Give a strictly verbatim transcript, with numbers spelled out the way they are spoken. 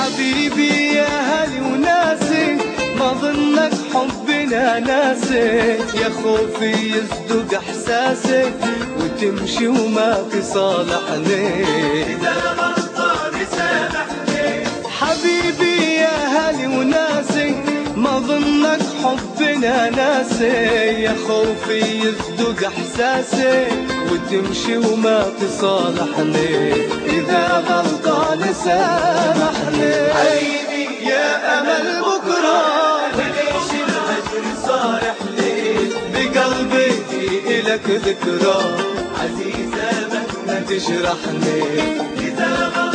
حبيبي يا هلي وناسي، ما ظنك حبنا ناسي، يا خوفي يصدق احساسي وتمشي وما تصالحني. إذا غلطان سامحني حبيبي يا هلي وناسي، ما ظنك حبنا ناسي، يا خوفي يصدق احساسي وتمشي وما تصالحني. اذا غلطان سامحني حبيبي يا امل بكره، وليش الهجر صارحني، بقلبي الك ذكرى عزيزة مهما تجرحني. إذا